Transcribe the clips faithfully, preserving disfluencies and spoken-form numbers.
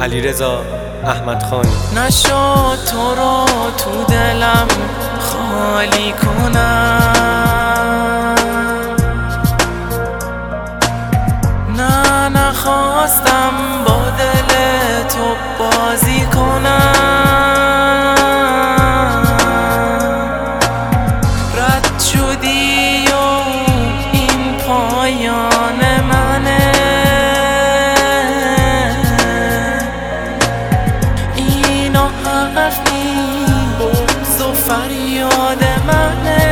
علیرضا احمدخانی. نشد تو رو تو دلم خالی کنم، نه نخواستم با دل تو بازی کنم. رد شدی و این پایان منه، اینا حرف نی بغض و فریاد منه.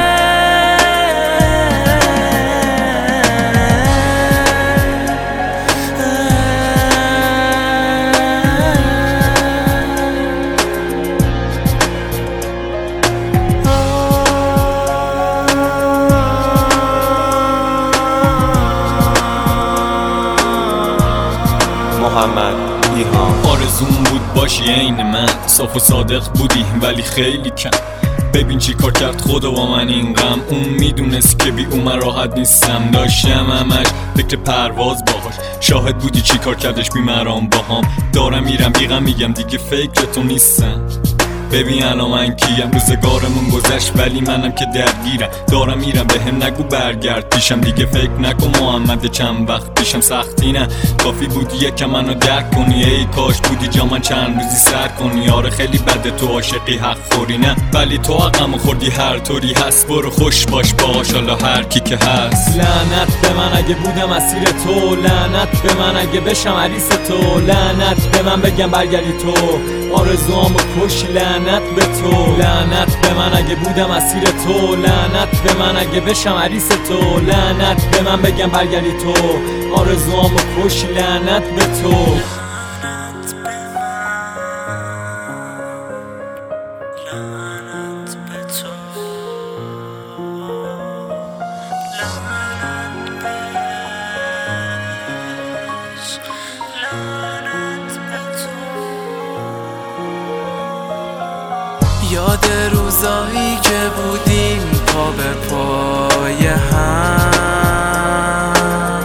محمد ایهان. آرزوم بود باشی عین من، صاف و صادق بودی ولی خیلی کم. ببین چی کار کرد خدا با من این غم، اون میدونست که بی اون من راحت نیستم. داشتم همش فکر پرواز باهاش، شاهد بودی چی کار کردش بی مرام باهام. دارم میرم بیغم میگم دیگه فکر تو نیستم. ببین الان من کیم، روزگارمون گذشت ولی منم که درگیرم. دارم میرم به هم نگو برگرد پیشم، دیگه فکر نکن محمد چند وقت پیشم سختی نه. کافی بود یکم منو درک کنی، ای کاش بودی جا من چند روزی سر کنی. آره خیلی بده تو عاشقی حق خوری نه، ولی تو حقمو خوردی هر طوری هست. برو خوش باش باش حالا هر کی که هست. لعنت به من اگه بودم اسیر تو، لعنت به من اگه بشم عریس تو، لعنت به من بگم برگردی تو آرزوامو کش. لعنت به تو، لعنت به من اگه بودم اسیر تو، لعنت به من اگه بشم عریس تو، لعنت به من بگم برگردی تو آرزوامو کش. لعنت به تو. یاد روزایی که بودیم پا به پای هم،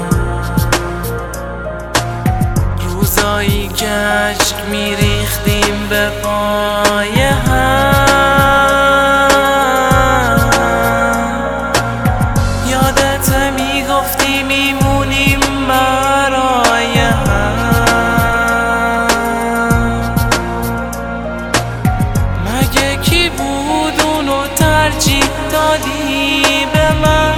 روزایی که عشق میریختیم به پای هم. یادت میگفتی میمونیم برای هم، مگه کی بود اونو ترجیح دادی به من؟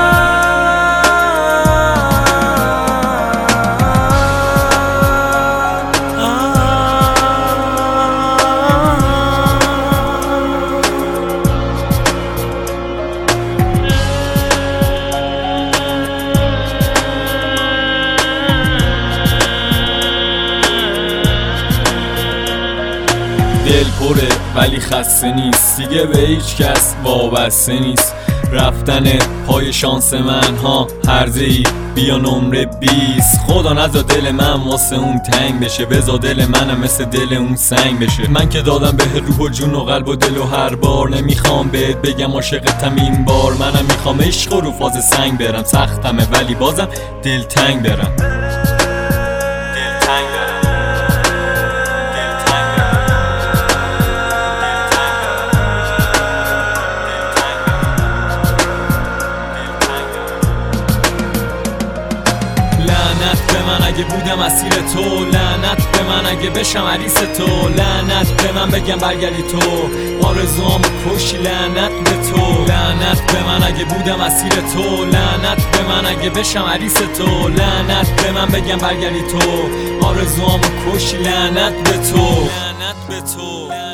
دل پره ولی خسته نیست، دیگه به هیچ کس وابسته نیست. رفتن پای شانس من ها هرزه ای بیا نمره بیست. خدا نزا دل من واسه اون تنگ بشه، بزا دل منم مثل دل اون سنگ بشه. من که دادم به روح و جون و قلب و دل و هر بار، نمیخوام بهت بگم عاشقتم این بار. منم میخوام عشق و رو فاز سنگ برم، سختمه ولی بازم دل تنگ برم. اگه بودم اسیر تو، لعنت به من اگه بشم عریس تو، لعنت به من بگم برگردی تو آرزوامو کش. لعنت به تو، لعنت به من اگه بودم اسیر تو، لعنت به من اگه بشم عریس تو، لعنت به من بگم برگردی تو آرزوامو کش. لعنت به تو، لعنت به تو.